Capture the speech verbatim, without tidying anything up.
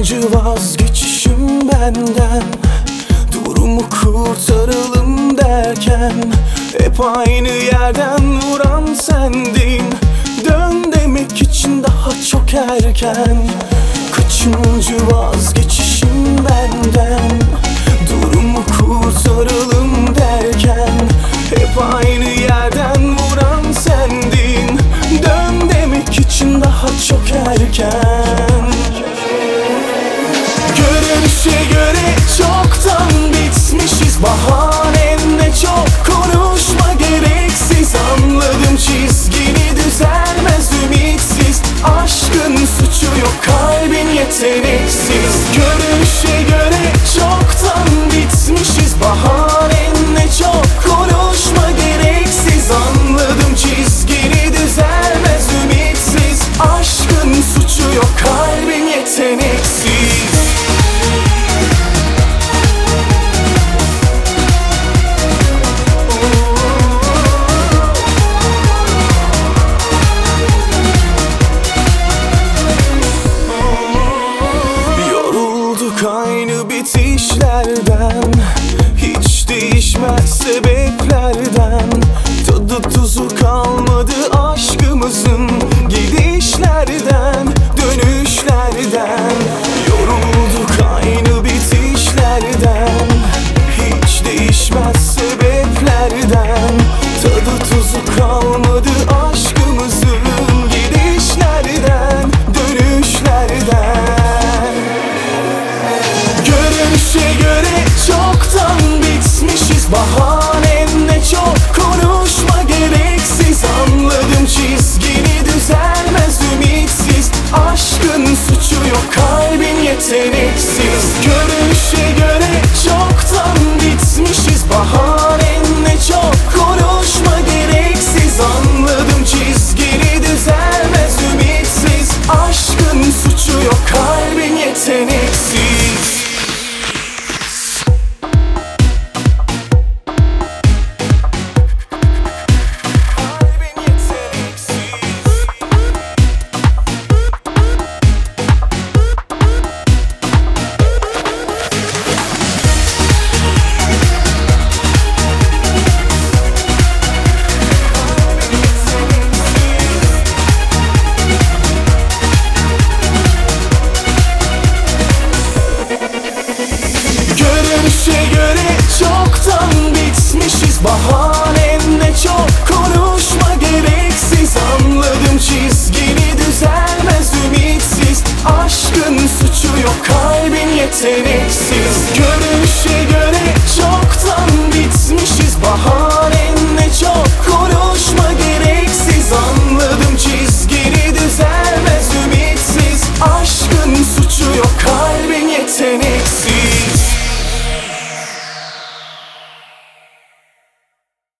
Kaçıncı vazgeçişim benden, durumu kurtaralım derken hep aynı yerden vuran sendin. Dön demek için daha çok erken. Kaçıncı vazgeçişim benden, durumu kurtaralım derken hep aynı yerden vuran sendin. Dön demek için daha çok erken. Görünüşe göre çoktan bitmişiz, bahanen de çok, konuşma gereksiz. Anladım, çizgini düzelmez ümitsiz. Aşkın suçu yok, kalbin yeteneksiz. Görünüşe göre çoktan bitmişiz, bahanen de çok, konuşma gereksiz. Anladım, çizgini düzelmez ümitsiz. Aşkın suçu yok, kalbin yeteneksiz. Aynı bitişlerden, hiç değişmez sebeplerden. Tadı tuzu kalmadı aşkımızın, gidişlerden, dönüşlerden. Yorulduk aynı bitişlerden, hiç değişmez sebeplerden. Tadı tuzu kalmadı aşkımızın, gidişlerden, dönüşlerden. Görünüşe göre çoktan bitmişiz, bahanen de çok, konuşma gereksiz. Anladım, çizgini düzelmez ümitsiz. Aşkın suçu yok, kalbin yeteneksiz. Görünüşe göre çoktan bitmişiz, bahanen de çok, konuşma gereksiz. Anladım, çizgini düzelmez ümitsiz. Aşkın suçu yok, kalbin yeteneksiz. Görünüşe göre çoktan bitmişiz, bahanen de çok, konuşma gereksiz. Anladım, çizgini düzelmez ümitsiz. Aşkın suçu yok, kalbin yeteneksiz.